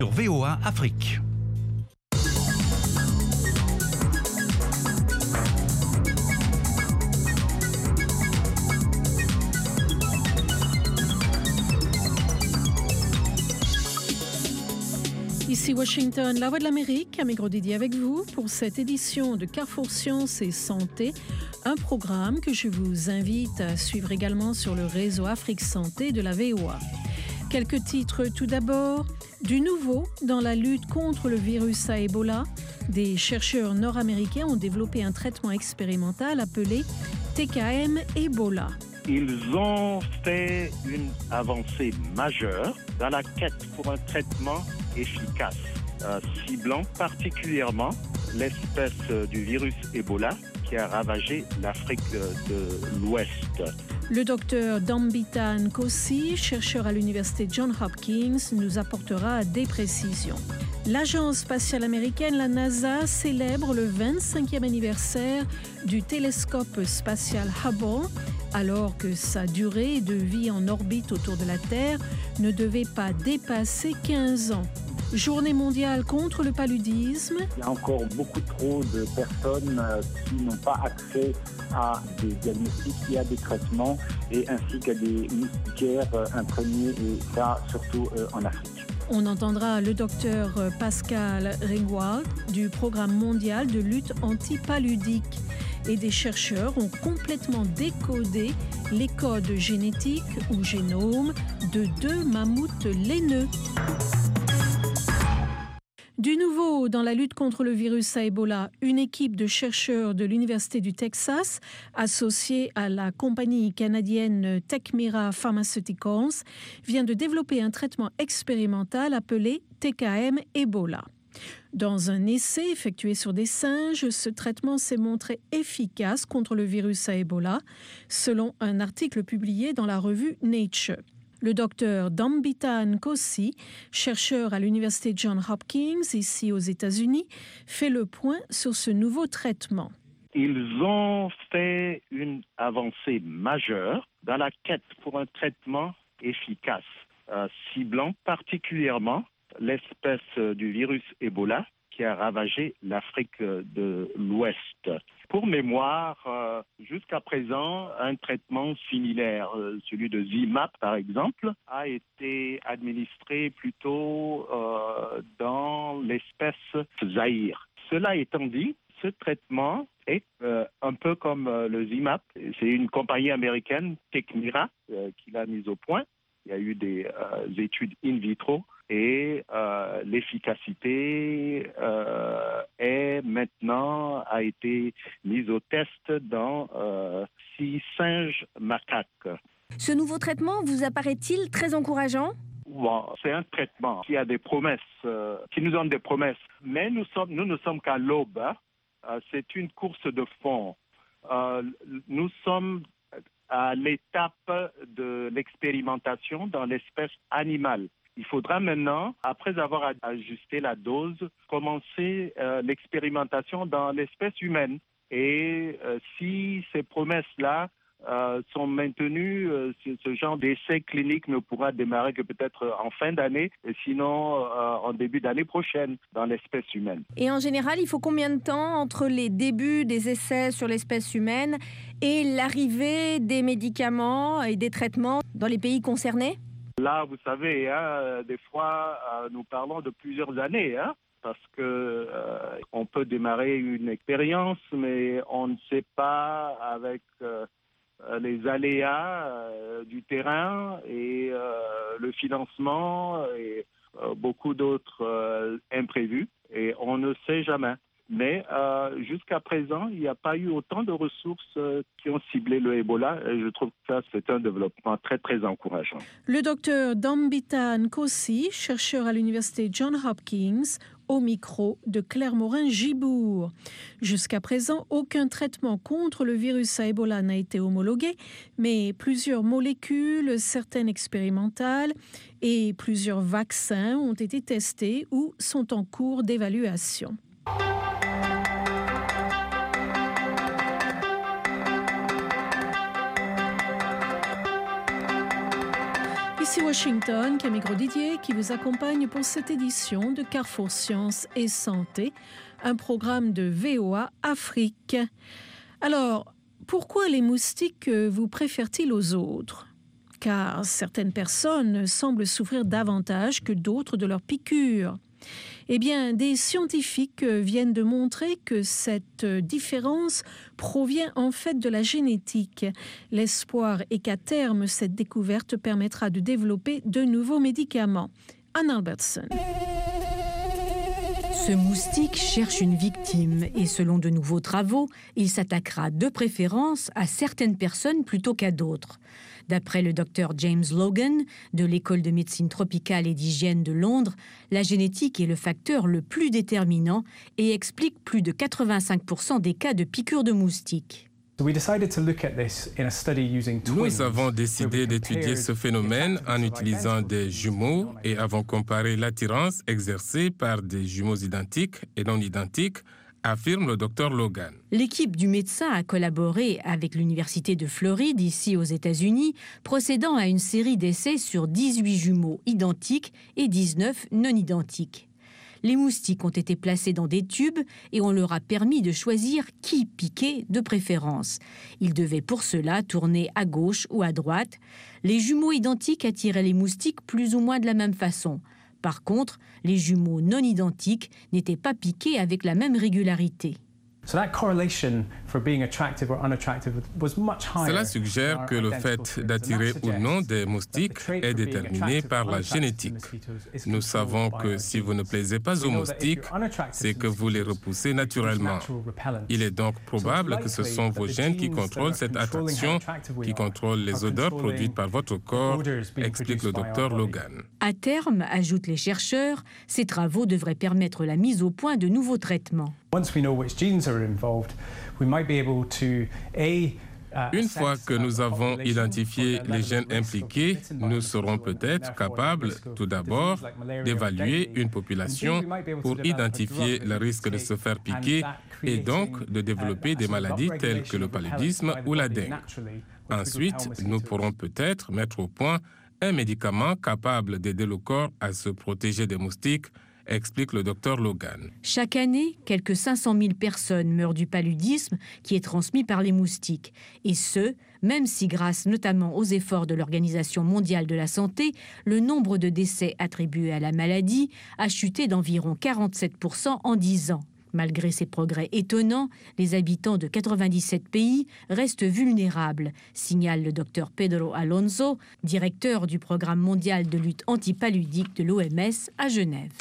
sur VOA Afrique. Ici Washington, la Voix de l'Amérique, Amégro Didier avec vous pour cette édition de Carrefour Sciences et Santé, un programme que je vous invite à suivre également sur le réseau Afrique Santé de la VOA. Quelques titres tout d'abord. Du nouveau dans la lutte contre le virus à Ebola, des chercheurs nord-américains ont développé un traitement expérimental appelé TKM Ebola. Ils ont fait une avancée majeure dans la quête pour un traitement efficace, ciblant particulièrement l'espèce du virus Ebola qui a ravagé l'Afrique de l'Ouest. Le docteur Dambita Nkosi, chercheur à l'université Johns Hopkins, nous apportera des précisions. L'agence spatiale américaine, la NASA, célèbre le 25e anniversaire du télescope spatial Hubble, alors que sa durée de vie en orbite autour de la Terre ne devait pas dépasser 15 ans. Journée mondiale contre le paludisme. Il y a encore beaucoup trop de personnes qui n'ont pas accès à des diagnostics et à des traitements, et ainsi qu'à des moustiquaires imprégnés, et ça surtout en Afrique. On entendra le docteur Pascal Ringwald du Programme mondial de lutte anti-paludique. Et des chercheurs ont complètement décodé les codes génétiques ou génomes de 2 mammouths laineux. Du nouveau, dans la lutte contre le virus à Ebola, une équipe de chercheurs de l'Université du Texas, associée à la compagnie canadienne Techmira Pharmaceuticals, vient de développer un traitement expérimental appelé TKM Ebola. Dans un essai effectué sur des singes, ce traitement s'est montré efficace contre le virus à Ebola, selon un article publié dans la revue Nature. Le docteur Dambita Nkosi, chercheur à l'université Johns Hopkins, ici aux États-Unis, fait le point sur ce nouveau traitement. Ils ont fait une avancée majeure dans la quête pour un traitement efficace, ciblant particulièrement l'espèce du virus Ebola qui a ravagé l'Afrique de l'Ouest. Pour mémoire, jusqu'à présent, un traitement similaire, celui de Zimap par exemple, a été administré plutôt dans l'espèce Zaïre. Cela étant dit, ce traitement est un peu comme le Zimap. C'est une compagnie américaine, Techmira, qui l'a mis au point. Il y a eu des études in vitro. Et l'efficacité a été mise au test dans 6 singes macaques. Ce nouveau traitement vous apparaît-il très encourageant ? Bon, c'est un traitement qui a des promesses, qui nous donne des promesses. Mais nous ne sommes qu'à l'aube. C'est une course de fond. Nous sommes à l'étape de l'expérimentation dans l'espèce animale. Il faudra maintenant, après avoir ajusté la dose, commencer l'expérimentation dans l'espèce humaine. Et si ces promesses-là sont maintenues, ce genre d'essai clinique ne pourra démarrer que peut-être en fin d'année, et sinon en début d'année prochaine dans l'espèce humaine. Et en général, il faut combien de temps entre les débuts des essais sur l'espèce humaine et l'arrivée des médicaments et des traitements dans les pays concernés ? Là, vous savez, des fois, nous parlons de plusieurs années, parce que on peut démarrer une expérience, mais on ne sait pas avec les aléas du terrain et le financement et beaucoup d'autres imprévus, et on ne sait jamais. Mais jusqu'à présent, il n'y a pas eu autant de ressources qui ont ciblé le Ebola. Et je trouve que ça, c'est un développement très, très encourageant. Le docteur Dambita Nkosi, chercheur à l'université Johns Hopkins, au micro de Claire Morin-Gibourg. Jusqu'à présent, aucun traitement contre le virus à Ebola n'a été homologué, mais plusieurs molécules, certaines expérimentales et plusieurs vaccins ont été testés ou sont en cours d'évaluation. Ici Washington, Camille Grosdidier qui vous accompagne pour cette édition de Carrefour Sciences et Santé, un programme de VOA Afrique. Alors, pourquoi les moustiques vous préfèrent-ils aux autres ? Car certaines personnes semblent souffrir davantage que d'autres de leurs piqûres. Eh bien, des scientifiques viennent de montrer que cette différence provient en fait de la génétique. L'espoir est qu'à terme, cette découverte permettra de développer de nouveaux médicaments. Anne Albertson. Ce moustique cherche une victime et selon de nouveaux travaux, il s'attaquera de préférence à certaines personnes plutôt qu'à d'autres. D'après le docteur James Logan de l'École de médecine tropicale et d'hygiène de Londres, la génétique est le facteur le plus déterminant et explique plus de 85% des cas de piqûres de moustiques. Nous avons décidé d'étudier ce phénomène en utilisant des jumeaux et avons comparé l'attirance exercée par des jumeaux identiques et non identiques, affirme le Dr Logan. L'équipe du médecin a collaboré avec l'Université de Floride, ici aux États-Unis, procédant à une série d'essais sur 18 jumeaux identiques et 19 non identiques. Les moustiques ont été placés dans des tubes et on leur a permis de choisir qui piquer de préférence. Ils devaient pour cela tourner à gauche ou à droite. Les jumeaux identiques attiraient les moustiques plus ou moins de la même façon. Par contre, les jumeaux non identiques n'étaient pas piqués avec la même régularité. Cela suggère que le fait d'attirer ou non des moustiques est déterminé par la génétique. Nous savons que si vous ne plaisez pas aux moustiques, c'est que vous les repoussez naturellement. Il est donc probable que ce sont vos gènes qui contrôlent cette attraction, qui contrôlent les odeurs produites par votre corps, explique le Dr Logan. À terme, ajoutent les chercheurs, ces travaux devraient permettre la mise au point de nouveaux traitements. Une fois que nous avons identifié les gènes impliqués, nous serons peut-être capables, tout d'abord, d'évaluer une population pour identifier le risque de se faire piquer et donc de développer des maladies telles que le paludisme ou la dengue. Ensuite, nous pourrons peut-être mettre au point un médicament capable d'aider le corps à se protéger des moustiques, explique le Dr Logan. Chaque année, quelques 500 000 personnes meurent du paludisme qui est transmis par les moustiques. Et ce, même si grâce notamment aux efforts de l'Organisation mondiale de la santé, le nombre de décès attribués à la maladie a chuté d'environ 47% en 10 ans. Malgré ces progrès étonnants, les habitants de 97 pays restent vulnérables, signale le Dr Pedro Alonso, directeur du programme mondial de lutte antipaludique de l'OMS à Genève.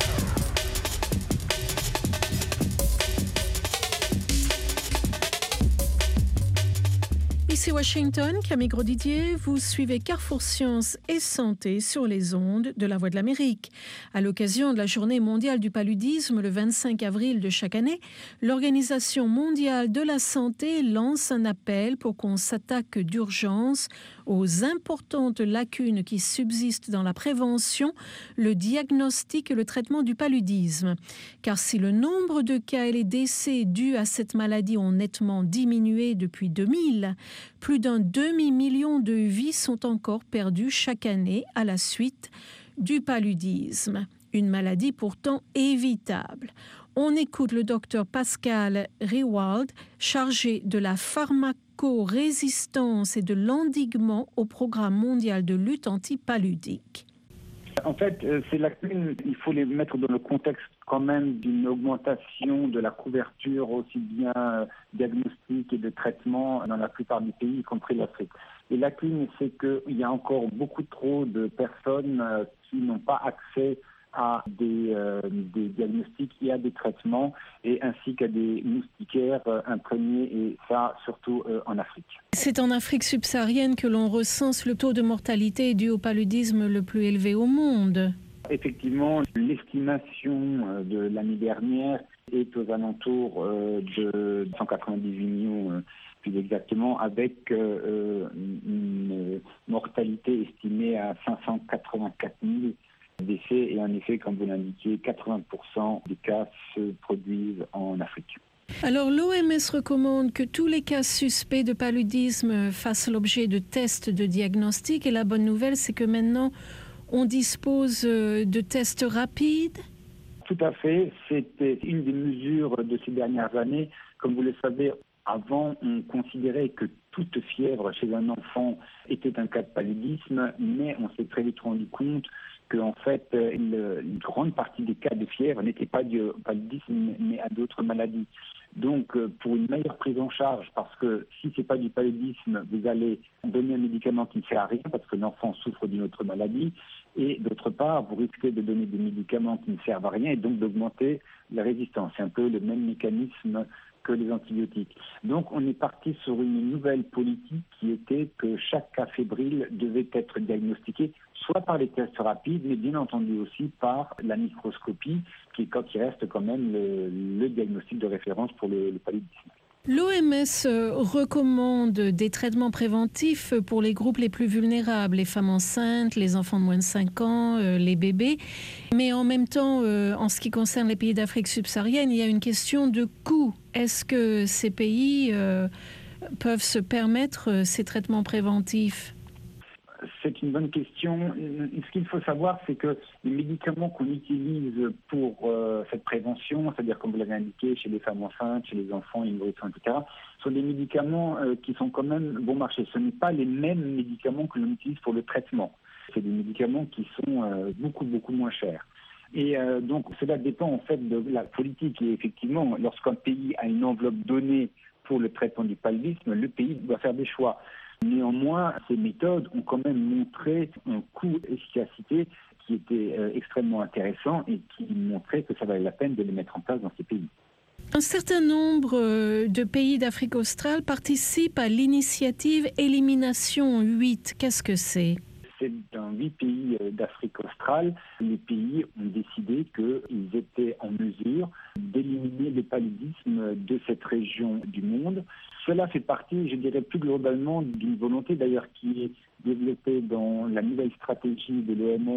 Ici Washington, Camille Grosdidier, vous suivez Carrefour Sciences et Santé sur les ondes de la Voix de l'Amérique. À l'occasion de la Journée mondiale du paludisme, le 25 avril de chaque année, l'Organisation mondiale de la santé lance un appel pour qu'on s'attaque d'urgence aux importantes lacunes qui subsistent dans la prévention, le diagnostic et le traitement du paludisme. Car si le nombre de cas et les décès dus à cette maladie ont nettement diminué depuis 2000, plus d'un demi-million de vies sont encore perdues chaque année à la suite du paludisme, une maladie pourtant évitable. On écoute le docteur Pascal Riewald, chargé de la pharmacorésistance et de l'endiguement au Programme mondial de lutte antipaludique. En fait, ces lacunes, il faut les mettre dans le contexte quand même d'une augmentation de la couverture aussi bien diagnostique et de traitement dans la plupart des pays, y compris l'Afrique. Les lacunes, c'est qu'il y a encore beaucoup trop de personnes qui n'ont pas accès à des diagnostics et à des traitements, et ainsi qu'à des moustiquaires imprégnés, et ça surtout en Afrique. C'est en Afrique subsaharienne que l'on recense le taux de mortalité dû au paludisme le plus élevé au monde. Effectivement, l'estimation de l'année dernière est aux alentours de 198 millions, plus exactement, avec une mortalité estimée à 584 000 décès. Et en effet, comme vous l'indiquiez, 80% des cas se produisent en Afrique. Alors l'OMS recommande que tous les cas suspects de paludisme fassent l'objet de tests de diagnostic et la bonne nouvelle c'est que maintenant on dispose de tests rapides. Tout à fait, c'était une des mesures de ces dernières années. Comme vous le savez, avant on considérait que toute fièvre chez un enfant était un cas de paludisme, mais on s'est très vite rendu compte qu'en fait, une grande partie des cas de fièvre n'étaient pas dus au paludisme, mais à d'autres maladies. Donc, pour une meilleure prise en charge, parce que si ce n'est pas du paludisme, vous allez donner un médicament qui ne sert à rien, parce que l'enfant souffre d'une autre maladie, et d'autre part, vous risquez de donner des médicaments qui ne servent à rien, et donc d'augmenter la résistance. C'est un peu le même mécanisme que les antibiotiques. Donc on est parti sur une nouvelle politique qui était que chaque cas fébrile devait être diagnostiqué soit par les tests rapides, mais bien entendu aussi par la microscopie, qui reste quand même le diagnostic de référence pour le paludisme. L'OMS recommande des traitements préventifs pour les groupes les plus vulnérables, les femmes enceintes, les enfants de moins de 5 ans, les bébés. Mais en même temps, en ce qui concerne les pays d'Afrique subsaharienne, il y a une question de coût. Est-ce que ces pays peuvent se permettre ces traitements préventifs ? C'est une bonne question. Ce qu'il faut savoir, c'est que les médicaments qu'on utilise pour cette prévention, c'est-à-dire comme vous l'avez indiqué, chez les femmes enceintes, chez les enfants, les nourrissons, etc., sont des médicaments qui sont quand même bon marché. Ce n'est pas les mêmes médicaments que l'on utilise pour le traitement. C'est des médicaments qui sont beaucoup, beaucoup moins chers. Et donc, cela dépend en fait de la politique. Et effectivement, lorsqu'un pays a une enveloppe donnée pour le traitement du paludisme, le pays doit faire des choix. Néanmoins, ces méthodes ont quand même montré un coût-efficacité qui était extrêmement intéressant et qui montrait que ça valait la peine de les mettre en place dans ces pays. Un certain nombre de pays d'Afrique australe participent à l'initiative Élimination 8. Qu'est-ce que c'est ? C'est dans 8 pays d'Afrique australe. Les pays ont décidé qu'ils étaient en mesure d'éliminer le paludisme de cette région du monde. Cela fait partie, je dirais plus globalement, d'une volonté d'ailleurs qui est développée dans la nouvelle stratégie de l'OMS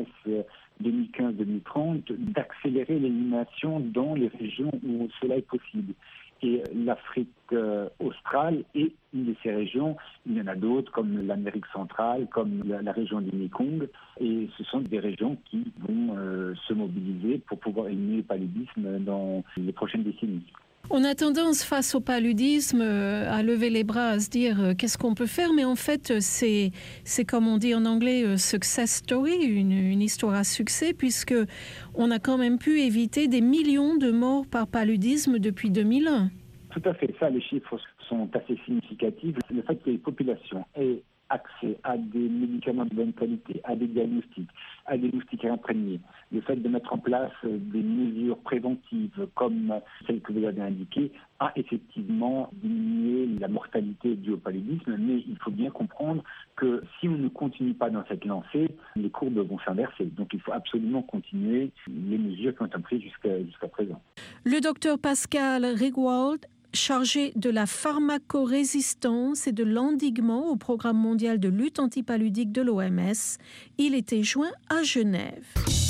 2015-2030 d'accélérer l'élimination dans les régions où cela est possible. Et l'Afrique australe est une de ces régions. Il y en a d'autres comme l'Amérique centrale, comme la région du Mekong. Et ce sont des régions qui vont se mobiliser pour pouvoir éliminer le paludisme dans les prochaines décennies. On a tendance, face au paludisme, à lever les bras, à se dire qu'est-ce qu'on peut faire, mais en fait, c'est comme on dit en anglais, success story, une histoire à succès, puisque on a quand même pu éviter des millions de morts par paludisme depuis 2001. Tout à fait, ça, les chiffres sont assez significatifs. Le fait que les populations aient accès à des médicaments de bonne qualité, à des diagnostics, à des moustiquaires imprégnés, le fait de mettre en place des mesures préventives comme celles que vous avez indiquées, a effectivement diminué la mortalité due au paludisme, mais il faut bien comprendre que si on ne continue pas dans cette lancée, les courbes vont s'inverser. Donc il faut absolument continuer les mesures qui ont été prises jusqu'à présent. Le docteur Pascal Rigwald, chargé de la pharmacorésistance et de l'endiguement au programme mondial de lutte antipaludique de l'OMS. Il était joint à Genève.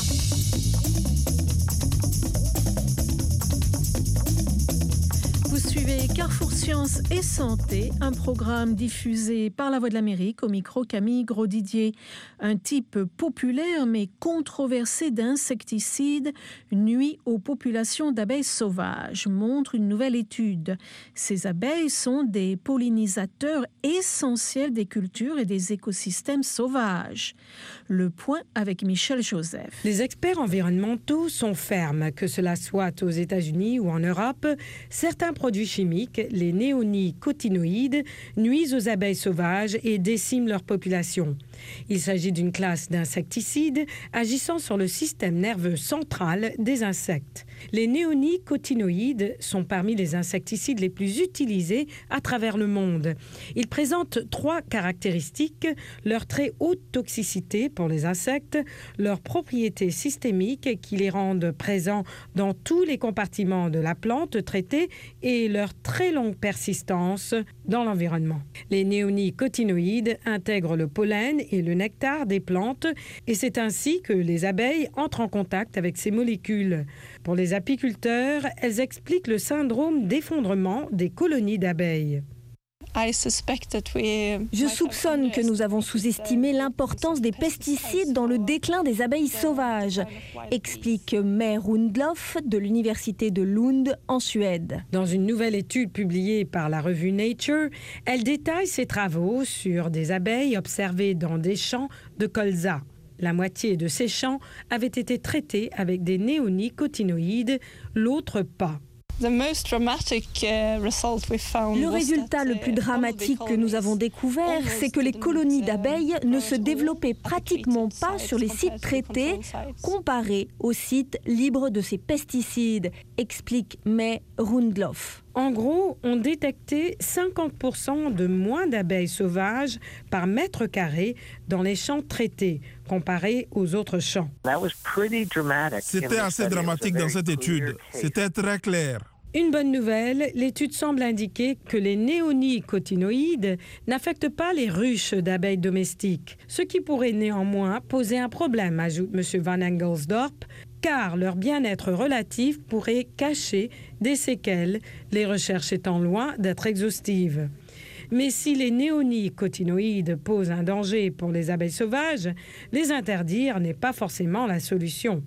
Vous suivez Carrefour Sciences et Santé, un programme diffusé par La Voix de l'Amérique, au micro Camille Grosdidier. Un type populaire mais controversé d'insecticides nuit aux populations d'abeilles sauvages, montre une nouvelle étude. Ces abeilles sont des pollinisateurs essentiels des cultures et des écosystèmes sauvages. Le point avec Michel Joseph. Les experts environnementaux sont fermes, que cela soit aux États-Unis ou en Europe. Certains produits chimiques, les néonicotinoïdes, nuisent aux abeilles sauvages et déciment leur population. Il s'agit d'une classe d'insecticides agissant sur le système nerveux central des insectes. Les néonicotinoïdes sont parmi les insecticides les plus utilisés à travers le monde. Ils présentent 3 caractéristiques: leur très haute toxicité pour les insectes, leurs propriétés systémiques qui les rendent présents dans tous les compartiments de la plante traitée et leur très longue persistance dans l'environnement. Les néonicotinoïdes intègrent le pollen et le nectar des plantes et c'est ainsi que les abeilles entrent en contact avec ces molécules. Pour les apiculteurs, elles expliquent le syndrome d'effondrement des colonies d'abeilles. Je soupçonne que nous avons sous-estimé l'importance des pesticides dans le déclin des abeilles sauvages, explique May Rundloff de l'Université de Lund en Suède. Dans une nouvelle étude publiée par la revue Nature, elle détaille ses travaux sur des abeilles observées dans des champs de colza. La moitié de ces champs avaient été traités avec des néonicotinoïdes, l'autre pas. Le résultat le plus dramatique que nous avons découvert, c'est que les colonies d'abeilles ne se développaient pratiquement pas sur les sites traités comparés aux sites libres de ces pesticides, explique May Rundloff. En gros, on détectait 50% de moins d'abeilles sauvages par mètre carré dans les champs traités, comparé aux autres champs. C'était assez dramatique dans cette étude. C'était très clair. Une bonne nouvelle, l'étude semble indiquer que les néonicotinoïdes n'affectent pas les ruches d'abeilles domestiques, ce qui pourrait néanmoins poser un problème, ajoute M. Van Engelsdorp, car leur bien-être relatif pourrait cacher des séquelles, les recherches étant loin d'être exhaustives. Mais si les néonicotinoïdes posent un danger pour les abeilles sauvages, les interdire n'est pas forcément la solution.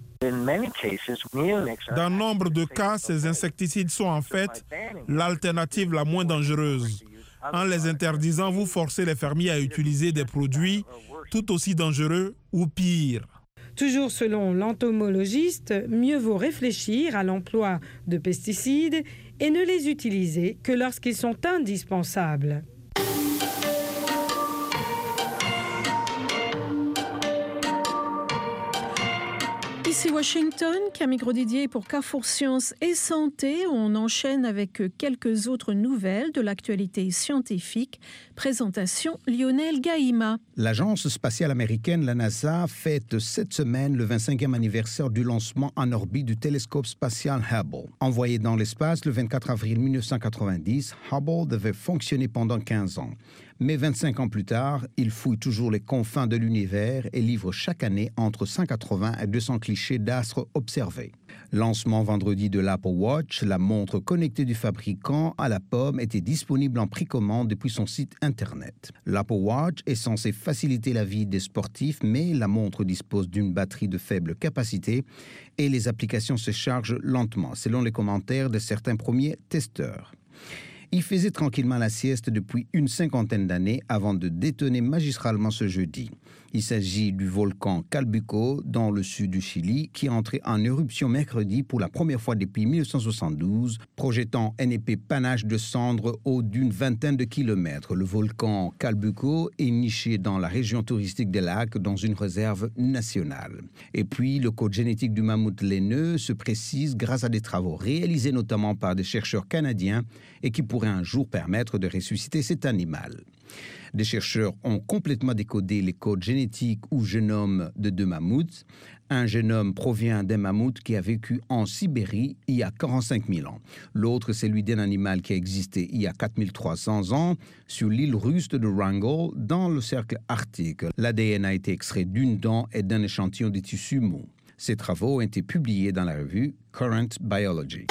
Dans nombre de cas, ces insecticides sont en fait l'alternative la moins dangereuse. En les interdisant, vous forcez les fermiers à utiliser des produits tout aussi dangereux ou pire. Toujours selon l'entomologiste, mieux vaut réfléchir à l'emploi de pesticides et ne les utiliser que lorsqu'ils sont indispensables. Ici Washington, Camille Grosdidier pour Carrefour Sciences et Santé. On enchaîne avec quelques autres nouvelles de l'actualité scientifique. Présentation Lionel Gaïma. L'agence spatiale américaine, la NASA, fête cette semaine le 25e anniversaire du lancement en orbite du télescope spatial Hubble. Envoyé dans l'espace le 24 avril 1990, Hubble devait fonctionner pendant 15 ans. Mais 25 ans plus tard, il fouille toujours les confins de l'univers et livre chaque année entre 180 et 200 clichés d'astres observés. Lancement vendredi de l'Apple Watch, la montre connectée du fabricant à la pomme était disponible en précommande depuis son site Internet. L'Apple Watch est censé faciliter la vie des sportifs, mais la montre dispose d'une batterie de faible capacité et les applications se chargent lentement, selon les commentaires de certains premiers testeurs. Il faisait tranquillement la sieste depuis une cinquantaine d'années avant de détonner magistralement ce jeudi. Il s'agit du volcan Calbuco dans le sud du Chili qui est entré en éruption mercredi pour la première fois depuis 1972, projetant un épais panache de cendres haut d'une vingtaine de kilomètres. Le volcan Calbuco est niché dans la région touristique des lacs dans une réserve nationale. Et puis, le code génétique du mammouth laineux se précise grâce à des travaux réalisés notamment par des chercheurs canadiens et qui pourraient un jour permettre de ressusciter cet animal. Des chercheurs ont complètement décodé les codes génétiques ou génomes de deux mammouths. Un génome provient d'un mammouth qui a vécu en Sibérie il y a 45 000 ans. L'autre, c'est celui d'un animal qui a existé il y a 4300 ans sur l'île russe de Wrangel dans le cercle arctique. L'ADN a été extrait d'une dent et d'un échantillon de tissu mou. Ces travaux ont été publiés dans la revue Current Biology.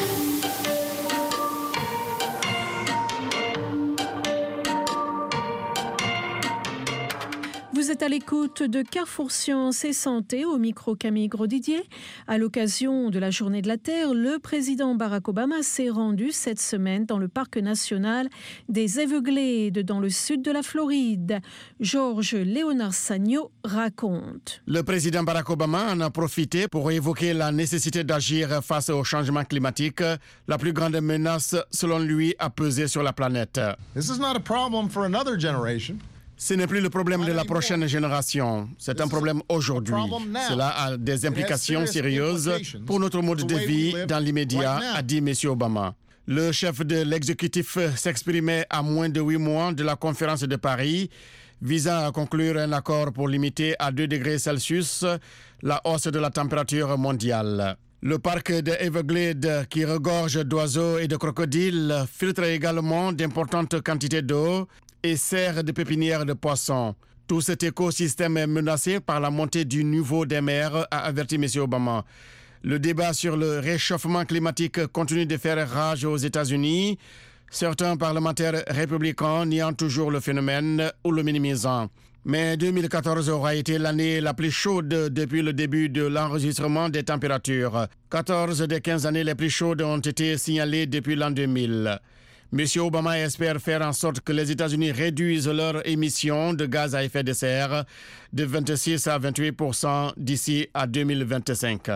Vous êtes à l'écoute de Carrefour Sciences et Santé, au micro Camille Grosdidier. À l'occasion de la Journée de la Terre, le président Barack Obama s'est rendu cette semaine dans le parc national des Everglades, dans le sud de la Floride. Georges Léonard Sagno raconte. Le président Barack Obama en a profité pour évoquer la nécessité d'agir face au changement climatique, la plus grande menace, selon lui, à peser sur la planète. This is not a problem for another generation. Ce n'est plus le problème de la prochaine génération, c'est un problème aujourd'hui. Cela a des implications sérieuses pour notre mode de vie dans l'immédiat, a dit M. Obama. Le chef de l'exécutif s'exprimait à moins de 8 mois de la conférence de Paris, visant à conclure un accord pour limiter à 2 degrés Celsius la hausse de la température mondiale. Le parc des Everglades, qui regorge d'oiseaux et de crocodiles, filtre également d'importantes quantités d'eau et sert de pépinière de poissons. Tout cet écosystème est menacé par la montée du niveau des mers, a averti M. Obama. Le débat sur le réchauffement climatique continue de faire rage aux États-Unis, certains parlementaires républicains niant toujours le phénomène ou le minimisant. Mais 2014 aura été l'année la plus chaude depuis le début de l'enregistrement des températures. 14 des 15 années les plus chaudes ont été signalées depuis l'an 2000. M. Obama espère faire en sorte que les États-Unis réduisent leurs émissions de gaz à effet de serre de 26 à 28% d'ici à 2025.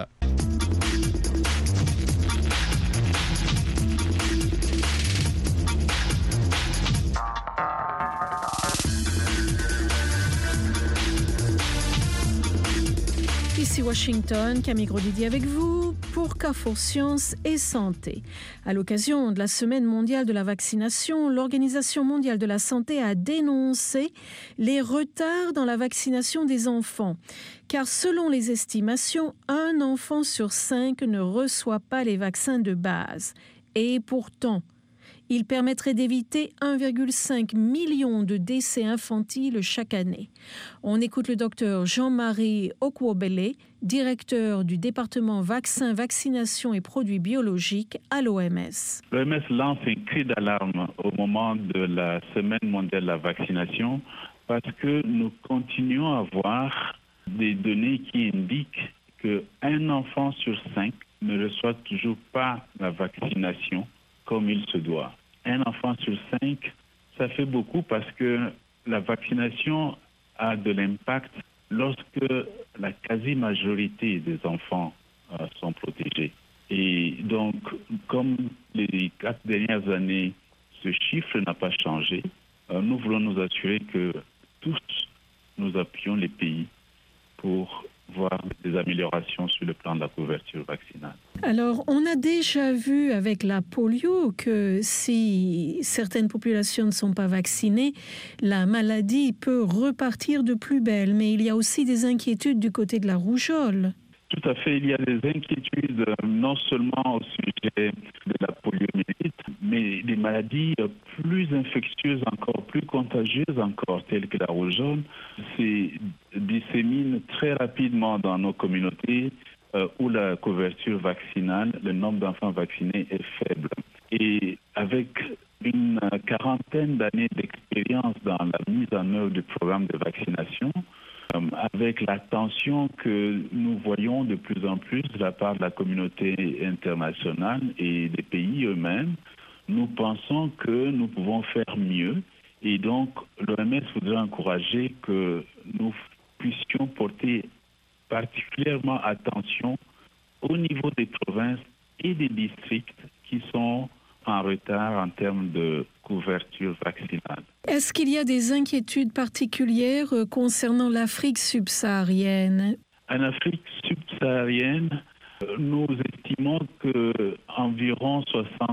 Ici Washington, Camille Grosdidier avec vous pour Carrefour Sciences et Santé. À l'occasion de la Semaine mondiale de la vaccination, l'Organisation mondiale de la santé a dénoncé les retards dans la vaccination des enfants. Car selon les estimations, un enfant sur 5 ne reçoit pas les vaccins de base. Et pourtant, il permettrait d'éviter 1,5 million de décès infantiles chaque année. On écoute le docteur Jean-Marie Okwobele, directeur du département vaccins, vaccination et produits biologiques à l'OMS. L'OMS lance un cri d'alarme au moment de la Semaine mondiale de la vaccination parce que nous continuons à voir des données qui indiquent qu'un enfant sur 5 ne reçoit toujours pas la vaccination comme il se doit. Un enfant sur 5, ça fait beaucoup parce que la vaccination a de l'impact lorsque la quasi-majorité des enfants sont protégés. Et donc, comme les 4 dernières années, ce chiffre n'a pas changé, nous voulons nous assurer que tous nous appuyons les pays pour voir des améliorations sur le plan de la couverture vaccinale. Alors, on a déjà vu avec la polio que si certaines populations ne sont pas vaccinées, la maladie peut repartir de plus belle. Mais il y a aussi des inquiétudes du côté de la rougeole. Tout à fait, il y a des inquiétudes non seulement au sujet de la poliomyélite, mais des maladies plus infectieuses encore, plus contagieuses encore, telles que la rougeole, se disséminent très rapidement dans nos communautés où la couverture vaccinale, le nombre d'enfants vaccinés est faible. Et avec une quarantaine d'années d'expérience dans la mise en œuvre du programme de vaccination, avec l'attention que nous voyons de plus en plus de la part de la communauté internationale et des pays eux-mêmes, nous pensons que nous pouvons faire mieux. Et donc, l'OMS voudrait encourager que nous puissions porter particulièrement attention au niveau des provinces et des districts qui sont en retard en termes de couverture vaccinale. Est-ce qu'il y a des inquiétudes particulières concernant l'Afrique subsaharienne? En Afrique subsaharienne, nous estimons qu'environ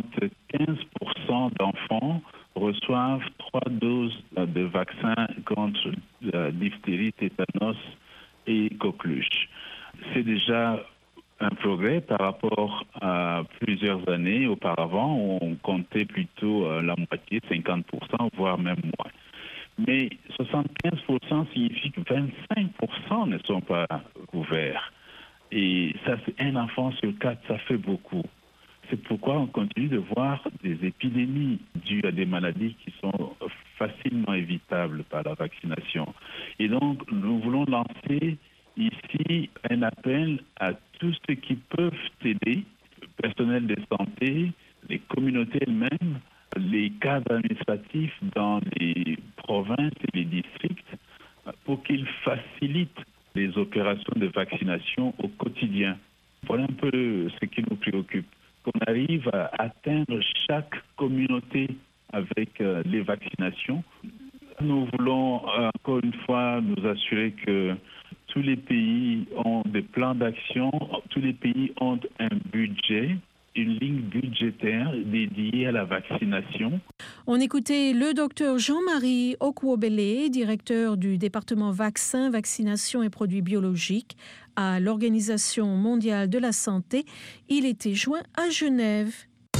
75% d'enfants reçoivent 3 doses de vaccins contre la diphtérie, tétanos et coqueluche. C'est déjà un progrès par rapport à plusieurs années auparavant où on comptait plutôt la moitié, 50%, voire même moins. Mais 75% signifie que 25% ne sont pas couverts. Et ça, c'est un enfant sur 4, ça fait beaucoup. C'est pourquoi on continue de voir des épidémies dues à des maladies qui sont facilement évitables par la vaccination. Et donc, nous voulons lancer ici un appel à tous ceux qui peuvent aider, le personnel de santé, les communautés elles-mêmes, les cadres administratifs dans les provinces et les districts, pour qu'ils facilitent les opérations de vaccination au quotidien. Voilà un peu ce qui nous préoccupe, qu'on arrive à atteindre chaque communauté avec les vaccinations. Nous voulons encore une fois nous assurer que tous les pays ont des plans d'action, tous les pays ont un budget, une ligne budgétaire dédiée à la vaccination. On écoutait le docteur Jean-Marie Okwobele, directeur du département vaccins, vaccination et produits biologiques à l'Organisation mondiale de la santé. Il était joint à Genève.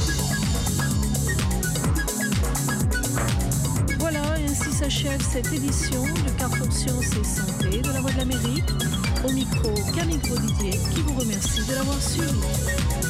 Voilà, ainsi s'achève cette édition de Carrefour Sciences et Santé de la Voix de l'Amérique. Au micro, Camille Grosdidier qui vous remercie de l'avoir suivi.